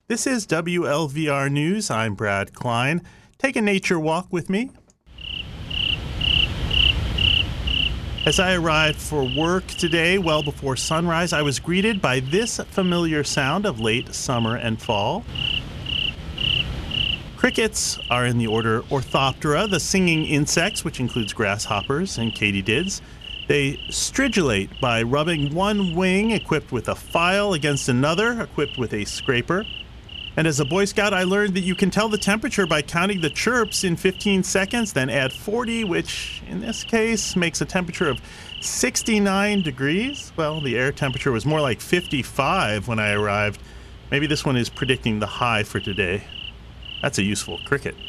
This is WLVR News. I'm Brad Klein. Take a nature walk with me. As I arrived for work today, well before sunrise, I was greeted by this familiar sound of late summer and fall. Crickets are in the order Orthoptera, the singing insects, which includes grasshoppers and katydids. They stridulate by rubbing one wing equipped with a file against another equipped with a scraper. And as a Boy Scout, I learned that you can tell the temperature by counting the chirps in 15 seconds, then add 40, which in this case makes a temperature of 69 degrees. Well, the air temperature was more like 55 when I arrived. Maybe this one is predicting the high for today. That's a useful cricket.